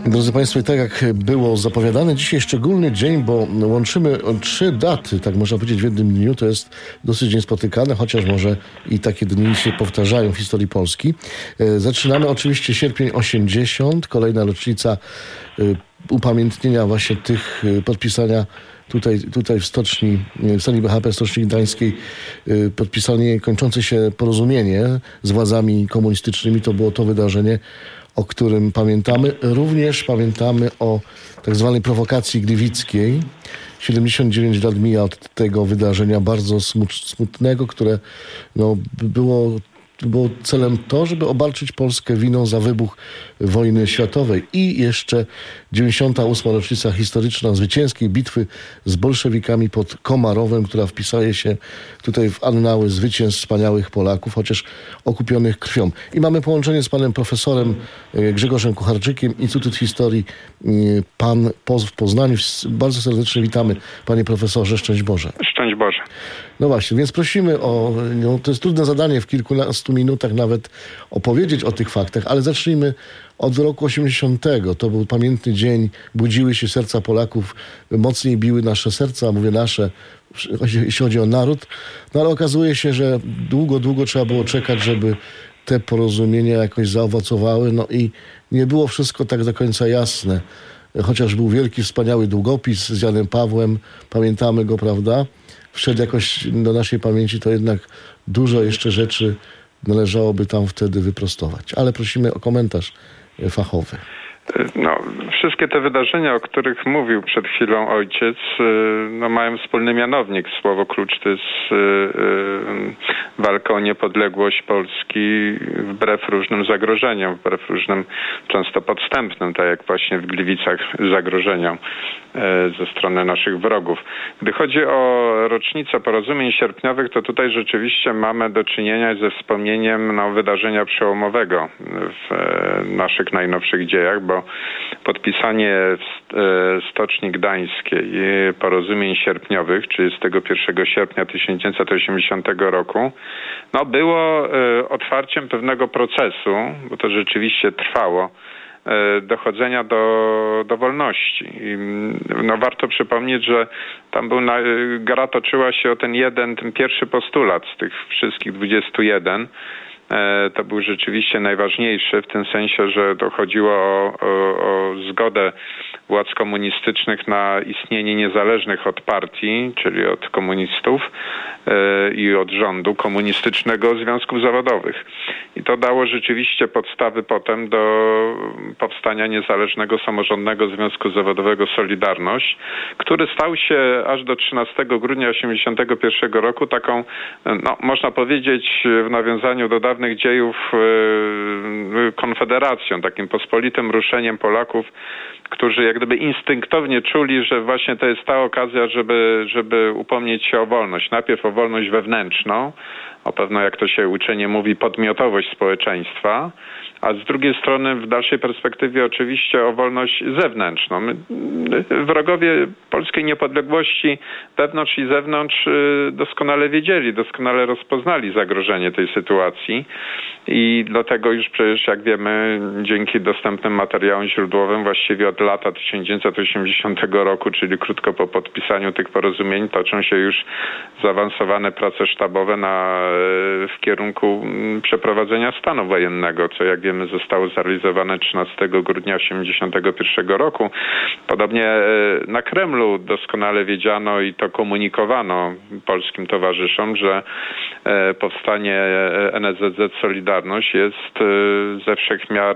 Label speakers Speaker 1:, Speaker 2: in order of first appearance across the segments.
Speaker 1: Drodzy Państwo, i tak jak było zapowiadane, dzisiaj szczególny dzień, bo łączymy 3 daty, tak można powiedzieć, w jednym dniu. To jest dosyć niespotykane, chociaż może i takie dni się powtarzają w historii Polski. Zaczynamy oczywiście sierpień 80, kolejna rocznica upamiętnienia właśnie tych podpisania tutaj w stoczni, w sali BHP Stoczni Gdańskiej, podpisanie kończące się porozumienie z władzami komunistycznymi. To było to wydarzenie, o którym pamiętamy. Również pamiętamy o tak zwanej prowokacji gliwickiej. 79 lat mija od tego wydarzenia bardzo smutnego, które było celem to, żeby obarczyć Polskę winą za wybuch wojny światowej. I jeszcze 98. rocznica historyczna zwycięskiej bitwy z bolszewikami pod Komarowem, która wpisuje się tutaj w annały zwycięstw wspaniałych Polaków, chociaż okupionych krwią. I mamy połączenie z panem profesorem Grzegorzem Kucharczykiem, Instytut Historii Pan w Poznaniu. Bardzo serdecznie witamy, panie profesorze. Szczęść Boże.
Speaker 2: Szczęść Boże.
Speaker 1: No właśnie, więc prosimy to jest trudne zadanie w kilkunastu minutach nawet opowiedzieć o tych faktach, ale zacznijmy od roku 80. To był pamiętny dzień, budziły się serca Polaków, mocniej biły nasze serca, mówię nasze, jeśli chodzi o naród. No ale okazuje się, że długo trzeba było czekać, żeby te porozumienia jakoś zaowocowały. No i nie było wszystko tak do końca jasne. Chociaż był wielki, wspaniały długopis z Janem Pawłem, pamiętamy go, prawda? Wszedł jakoś do naszej pamięci, to jednak dużo jeszcze rzeczy należałoby tam wtedy wyprostować. Ale prosimy o komentarz fachowy.
Speaker 2: Wszystkie te wydarzenia, o których mówił przed chwilą ojciec, mają wspólny mianownik. Słowo klucz to jest walka o niepodległość Polski wbrew różnym zagrożeniom, wbrew różnym często podstępnym, tak jak właśnie w Gliwicach, zagrożeniom ze strony naszych wrogów. Gdy chodzi o rocznicę porozumień sierpniowych, to tutaj rzeczywiście mamy do czynienia ze wspomnieniem wydarzenia przełomowego w naszych najnowszych dziejach, bo podpisanie w Stoczni Gdańskiej porozumień sierpniowych 31 sierpnia 1980 roku było otwarciem pewnego procesu, bo to rzeczywiście trwało, dochodzenia do wolności. I, warto przypomnieć, że tam gra toczyła się o ten pierwszy postulat z tych wszystkich 21. To był rzeczywiście najważniejszy w tym sensie, że dochodziło o zgodę władz komunistycznych na istnienie niezależnych od partii, czyli od komunistów i od rządu komunistycznego związków zawodowych. I to dało rzeczywiście podstawy potem do powstania niezależnego samorządnego związku zawodowego Solidarność, który stał się aż do 13 grudnia 1981 roku taką, można powiedzieć w nawiązaniu do dawnych dziejów, konfederacją, takim pospolitym ruszeniem Polaków, którzy jak gdyby instynktownie czuli, że właśnie to jest ta okazja, żeby upomnieć się o wolność. Najpierw o wolność wewnętrzną, o pewną, jak to się uczenie mówi, podmiotowość społeczeństwa, a z drugiej strony w dalszej perspektywie oczywiście o wolność zewnętrzną. Wrogowie polskiej niepodległości wewnątrz i zewnątrz doskonale wiedzieli, doskonale rozpoznali zagrożenie tej sytuacji i dlatego już przecież, jak wiemy, dzięki dostępnym materiałom źródłowym właściwie od lata 1980 roku, czyli krótko po podpisaniu tych porozumień, toczą się już zaawansowane prace sztabowe w kierunku przeprowadzenia stanu wojennego, co jak wiemy zostało zrealizowane 13 grudnia 1981 roku. Podobnie na Kremlu doskonale wiedziano i to komunikowano polskim towarzyszom, że powstanie NSZZ Solidarność jest ze wszech miar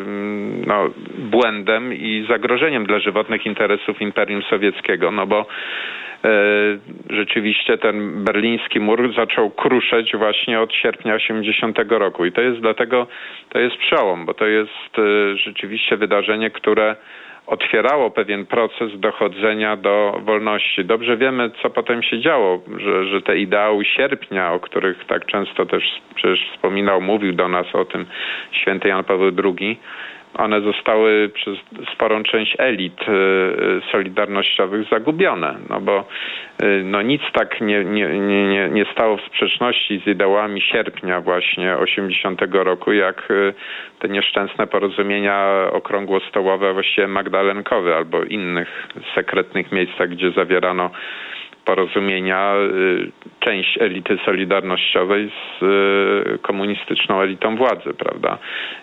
Speaker 2: błędem i zagrożeniem dla żywotnych interesów Imperium Sowieckiego, bo rzeczywiście ten berliński mur zaczął kruszeć właśnie od sierpnia 80 roku i to jest przełom, bo to jest rzeczywiście wydarzenie, które otwierało pewien proces dochodzenia do wolności. Dobrze wiemy, co potem się działo, że te ideały sierpnia, o których tak często też przecież mówił do nas o tym święty Jan Paweł II, one zostały przez sporą część elit solidarnościowych zagubione, no bo nic tak nie stało w sprzeczności z ideałami sierpnia właśnie 80 roku, jak te nieszczęsne porozumienia okrągłostołowe, właściwie magdalenkowe albo innych sekretnych miejscach, gdzie zawierano porozumienia część elity solidarnościowej z komunistyczną elitą władzy, prawda?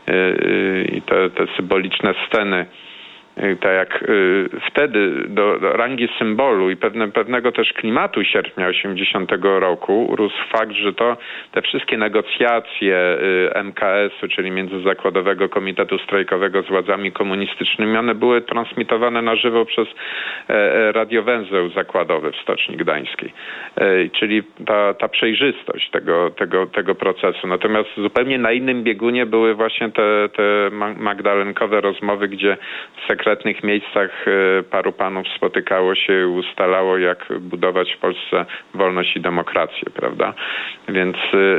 Speaker 2: I te symboliczne sceny, tak jak wtedy do rangi symbolu i pewnego też klimatu sierpnia 80 roku urósł fakt, że te wszystkie negocjacje MKS-u, czyli Międzyzakładowego Komitetu Strajkowego z władzami komunistycznymi, one były transmitowane na żywo przez radiowęzeł zakładowy w Stoczni Gdańskiej. Czyli ta przejrzystość tego procesu. Natomiast zupełnie na innym biegunie były właśnie te magdalenkowe rozmowy, gdzie w sekretnych miejscach paru panów spotykało się i ustalało, jak budować w Polsce wolność i demokrację, prawda? Więc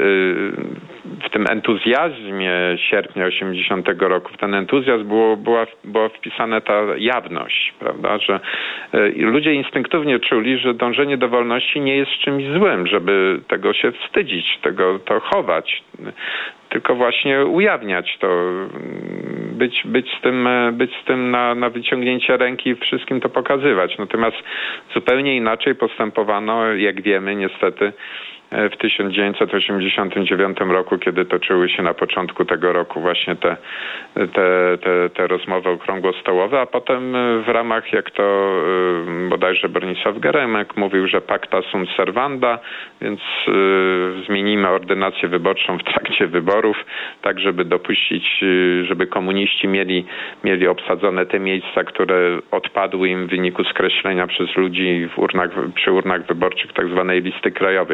Speaker 2: w tym entuzjazmie sierpnia 80 roku, w ten entuzjazm była wpisana ta jawność, prawda? Że ludzie instynktownie czuli, że dążenie do wolności nie jest czymś złym, żeby tego się wstydzić, to chować, tylko właśnie ujawniać to, być z tym na wyciągnięcie ręki i wszystkim to pokazywać. Natomiast zupełnie inaczej postępowano, jak wiemy, niestety, w 1989 roku, kiedy toczyły się na początku tego roku właśnie te rozmowy okrągłostołowe, a potem w ramach, jak to bodajże Bronisław Geremek mówił, że pacta sunt servanda, więc zmienimy ordynację wyborczą w trakcie wyborów, tak żeby dopuścić, żeby komuniści mieli obsadzone te miejsca, które odpadły im w wyniku skreślenia przez ludzi przy urnach wyborczych tak zwanej listy krajowej.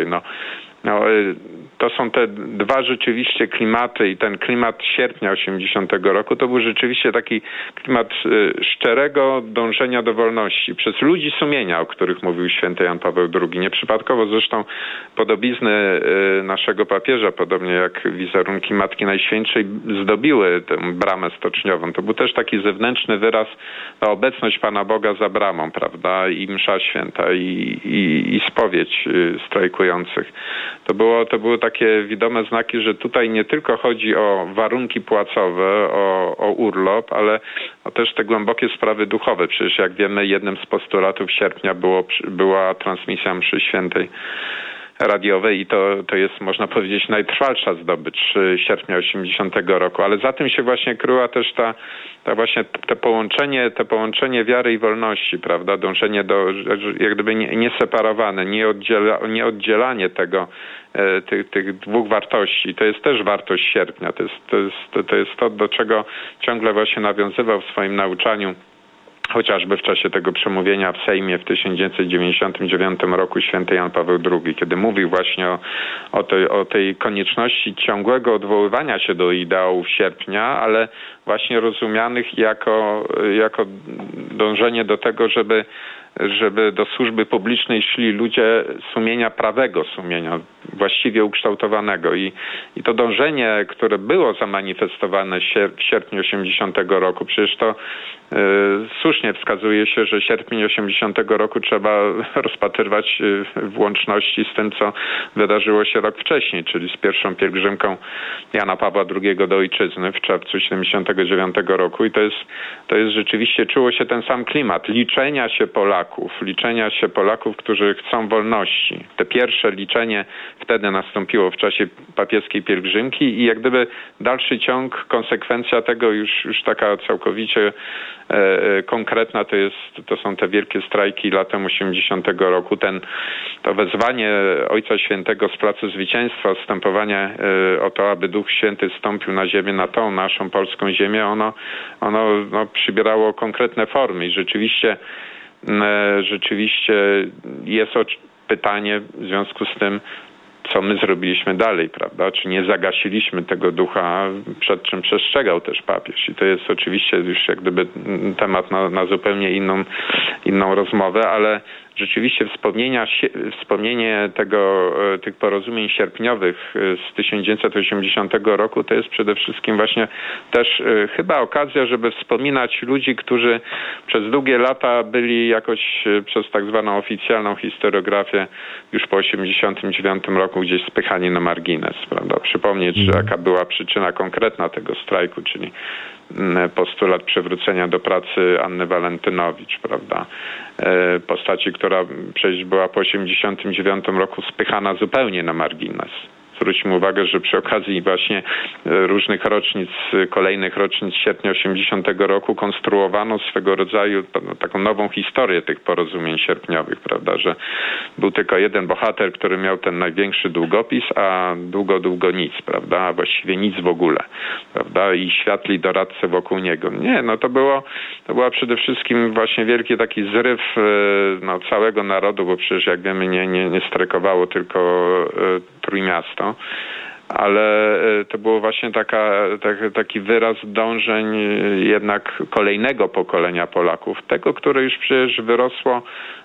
Speaker 2: To są te dwa rzeczywiście klimaty i ten klimat sierpnia 80 roku to był rzeczywiście taki klimat szczerego dążenia do wolności przez ludzi sumienia, o których mówił święty Jan Paweł II. Nieprzypadkowo zresztą podobizny naszego papieża, podobnie jak wizerunki Matki Najświętszej, zdobiły tę bramę stoczniową. To był też taki zewnętrzny wyraz na obecność Pana Boga za bramą, prawda? I msza święta i spowiedź strajkujących. To były takie widome znaki, że tutaj nie tylko chodzi o warunki płacowe, o urlop, ale też te głębokie sprawy duchowe. Przecież jak wiemy, jednym z postulatów sierpnia była transmisja mszy świętej radiowej i to jest, można powiedzieć, najtrwalsza zdobycz sierpnia 80 roku, ale za tym się właśnie kryła też właśnie te połączenie wiary i wolności, prawda, dążenie do, jak gdyby nieseparowane, nieoddzielanie tych dwóch wartości. To jest też wartość sierpnia, to jest to, do czego ciągle właśnie nawiązywał w swoim nauczaniu, chociażby w czasie tego przemówienia w Sejmie w 1999 roku święty Jan Paweł II, kiedy mówił właśnie o tej konieczności ciągłego odwoływania się do ideałów sierpnia, ale właśnie rozumianych jako dążenie do tego, żeby do służby publicznej szli ludzie sumienia, prawego sumienia, właściwie ukształtowanego. I to dążenie, które było zamanifestowane w sierpniu 80 roku, przecież to słusznie wskazuje się, że sierpień 80 roku trzeba rozpatrywać w łączności z tym, co wydarzyło się rok wcześniej, czyli z pierwszą pielgrzymką Jana Pawła II do ojczyzny w czerwcu 79 roku. I to jest rzeczywiście, czuło się ten sam klimat liczenia się Polaków, którzy chcą wolności. Te pierwsze liczenie wtedy nastąpiło w czasie papieskiej pielgrzymki i jak gdyby dalszy ciąg, konsekwencja tego już taka całkowicie konkretna, to są te wielkie strajki latem 80 roku. To wezwanie Ojca Świętego z Placu Zwycięstwa, wstępowanie o to, aby Duch Święty zstąpił na ziemię, na tą naszą polską ziemię, ono przybierało konkretne formy i rzeczywiście jest pytanie w związku z tym, co my zrobiliśmy dalej, prawda? Czy nie zagasiliśmy tego ducha, przed czym przestrzegał też papież. I to jest oczywiście już jak gdyby temat na zupełnie inną rozmowę, ale rzeczywiście wspomnienie tych porozumień sierpniowych z 1980 roku to jest przede wszystkim właśnie też chyba okazja, żeby wspominać ludzi, którzy przez długie lata byli jakoś przez tak zwaną oficjalną historiografię już po 1989 roku gdzieś spychani na margines, prawda? Przypomnieć, że jaka była przyczyna konkretna tego strajku, czyli postulat przywrócenia do pracy Anny Walentynowicz, prawda? Postaci, która przecież była po 1989 roku spychana zupełnie na margines. Zwróćmy uwagę, że przy okazji właśnie różnych rocznic, kolejnych rocznic sierpnia 80 roku konstruowano swego rodzaju taką nową historię tych porozumień sierpniowych, prawda, że był tylko jeden bohater, który miał ten największy długopis, a długo nic, prawda, a właściwie nic w ogóle, prawda, i światli doradcy wokół niego. Nie, no to była przede wszystkim właśnie wielki taki zryw całego narodu, bo przecież jak wiemy nie strajkowało tylko Trójmiasto, ale to było właśnie taki wyraz dążeń jednak kolejnego pokolenia Polaków, tego, które już przecież wyrosło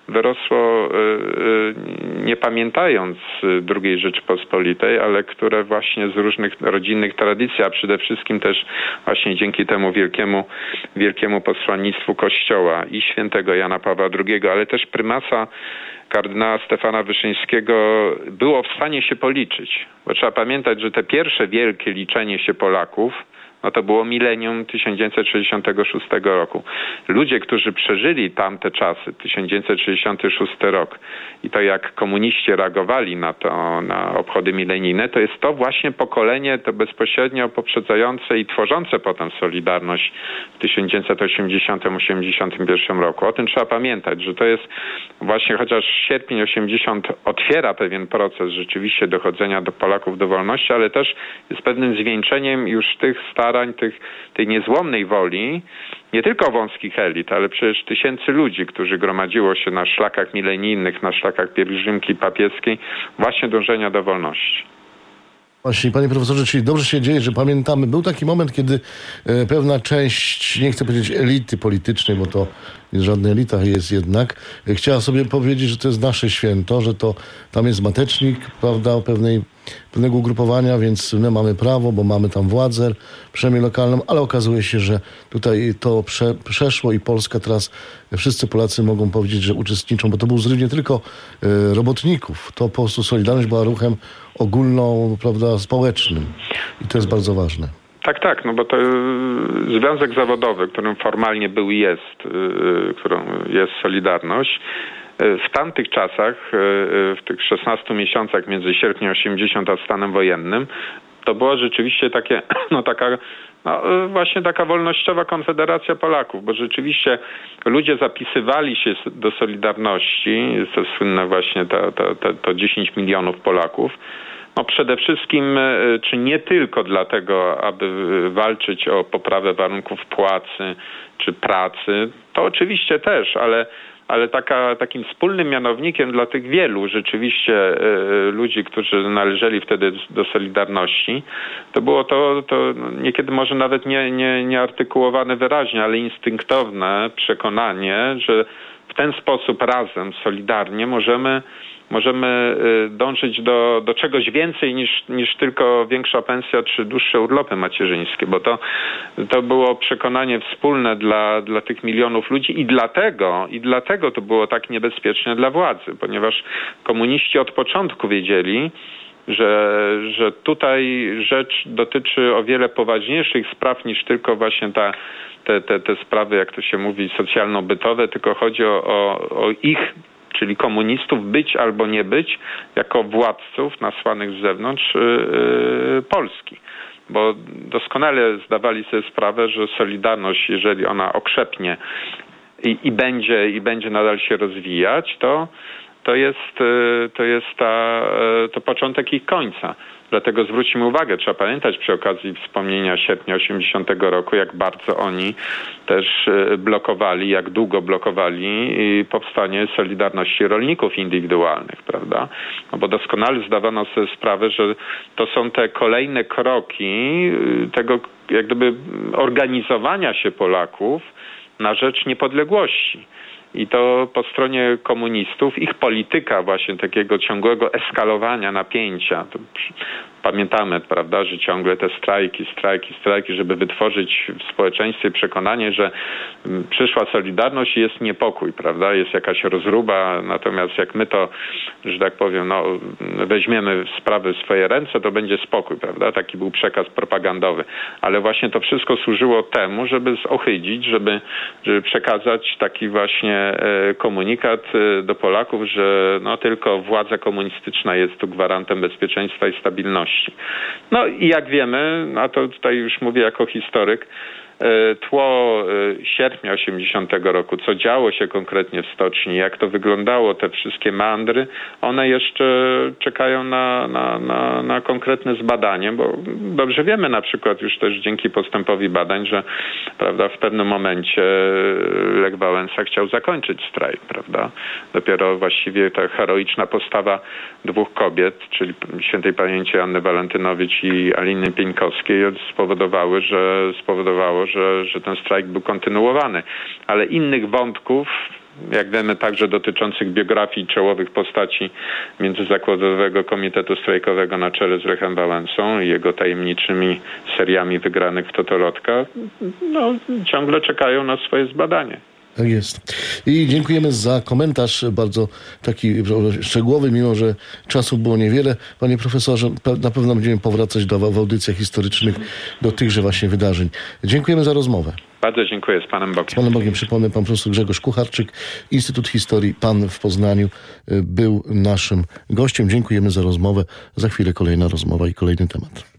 Speaker 2: nie pamiętając II Rzeczypospolitej, ale które właśnie z różnych rodzinnych tradycji, a przede wszystkim też właśnie dzięki temu wielkiemu posłannictwu Kościoła i świętego Jana Pawła II, ale też prymasa kardynała Stefana Wyszyńskiego było w stanie się policzyć. Bo trzeba pamiętać, że te pierwsze wielkie liczenie się Polaków, no to było milenium 1966 roku. Ludzie, którzy przeżyli tamte czasy, 1966 rok i to jak komuniści reagowali na obchody milenijne, to jest to właśnie pokolenie, to bezpośrednio poprzedzające i tworzące potem Solidarność w 1980-81 roku. O tym trzeba pamiętać, że to jest właśnie, chociaż sierpień 80 otwiera pewien proces rzeczywiście dochodzenia do Polaków do wolności, ale też jest pewnym zwieńczeniem już tych starań, tej niezłomnej woli, nie tylko wąskich elit, ale przecież tysięcy ludzi, którzy gromadziło się na szlakach milenijnych, na szlakach pielgrzymki papieskiej, właśnie dążenia do wolności.
Speaker 1: Właśnie, panie profesorze, czyli dobrze się dzieje, że pamiętamy. Był taki moment, kiedy pewna część, nie chcę powiedzieć elity politycznej, bo to nie żadna elita jest jednak, chciała sobie powiedzieć, że to jest nasze święto, że to tam jest matecznik, prawda, pewnego ugrupowania, więc my mamy prawo, bo mamy tam władzę, przynajmniej lokalną, ale okazuje się, że tutaj to przeszło i Polska teraz, wszyscy Polacy mogą powiedzieć, że uczestniczą, bo to był zryw nie tylko robotników, to po prostu Solidarność była ruchem ogólną, prawda, społecznym i to jest bardzo ważne.
Speaker 2: Tak, no bo to związek zawodowy, którym formalnie był i jest, którą jest Solidarność, w tamtych czasach, w tych 16 miesiącach między sierpniem 80 a stanem wojennym, to było rzeczywiście właśnie taka wolnościowa konfederacja Polaków, bo rzeczywiście ludzie zapisywali się do Solidarności, jest to słynne właśnie to 10 milionów Polaków, no przede wszystkim, czy nie tylko dlatego, aby walczyć o poprawę warunków płacy czy pracy, to oczywiście też, ale takim wspólnym mianownikiem dla tych wielu rzeczywiście ludzi, którzy należeli wtedy do Solidarności, to było to niekiedy może nawet nie artykułowane wyraźnie, ale instynktowne przekonanie, że w ten sposób razem, solidarnie możemy dążyć do czegoś więcej niż tylko większa pensja czy dłuższe urlopy macierzyńskie, bo to było przekonanie wspólne dla tych milionów ludzi i dlatego to było tak niebezpieczne dla władzy, ponieważ komuniści od początku wiedzieli, że tutaj rzecz dotyczy o wiele poważniejszych spraw niż tylko właśnie te sprawy, jak to się mówi, socjalno-bytowe, tylko chodzi o ich, czyli komunistów, być albo nie być, jako władców nasłanych z zewnątrz Polski. Bo doskonale zdawali sobie sprawę, że Solidarność, jeżeli ona okrzepnie i będzie nadal się rozwijać, to jest początek ich końca. Dlatego zwróćmy uwagę, trzeba pamiętać przy okazji wspomnienia sierpnia 80 roku, jak bardzo oni też blokowali, jak długo blokowali powstanie Solidarności Rolników Indywidualnych, prawda? No bo doskonale zdawano sobie sprawę, że to są te kolejne kroki tego jak gdyby organizowania się Polaków na rzecz niepodległości. i to po stronie komunistów ich polityka właśnie takiego ciągłego eskalowania napięcia. Pamiętamy, prawda, że ciągle te strajki, żeby wytworzyć w społeczeństwie przekonanie, że przyszła Solidarność i jest niepokój, prawda, jest jakaś rozruba, natomiast jak my to, że tak powiem, weźmiemy sprawy w swoje ręce, to będzie spokój, prawda, taki był przekaz propagandowy. Ale właśnie to wszystko służyło temu, żeby zohydzić, żeby przekazać taki właśnie komunikat do Polaków, że tylko władza komunistyczna jest tu gwarantem bezpieczeństwa i stabilności. No i jak wiemy, a to tutaj już mówię jako historyk, tło sierpnia 80 roku, co działo się konkretnie w stoczni, jak to wyglądało, te wszystkie meandry, one jeszcze czekają na konkretne zbadanie, bo dobrze wiemy na przykład już też dzięki postępowi badań, że prawda, w pewnym momencie Lech Wałęsa chciał zakończyć strajk, prawda? Dopiero właściwie ta heroiczna postawa dwóch kobiet, czyli świętej pamięci Anny Walentynowicz i Aliny Pieńkowskiej spowodowało, że ten strajk był kontynuowany. Ale innych wątków, jak wiemy, także dotyczących biografii czołowych postaci Międzyzakładowego Komitetu Strajkowego na czele z Lechem Wałęsą i jego tajemniczymi seriami wygranych w totolotkach, ciągle czekają na swoje zbadanie.
Speaker 1: Tak jest. I dziękujemy za komentarz bardzo taki szczegółowy, mimo że czasu było niewiele. Panie profesorze, na pewno będziemy powracać w audycjach historycznych do tychże właśnie wydarzeń. Dziękujemy za rozmowę.
Speaker 2: Bardzo dziękuję. Z Panem Bogiem.
Speaker 1: Z Panem Bogiem. Przypomnę, pan profesor Grzegorz Kucharczyk, Instytut Historii PAN w Poznaniu był naszym gościem. Dziękujemy za rozmowę. Za chwilę kolejna rozmowa i kolejny temat.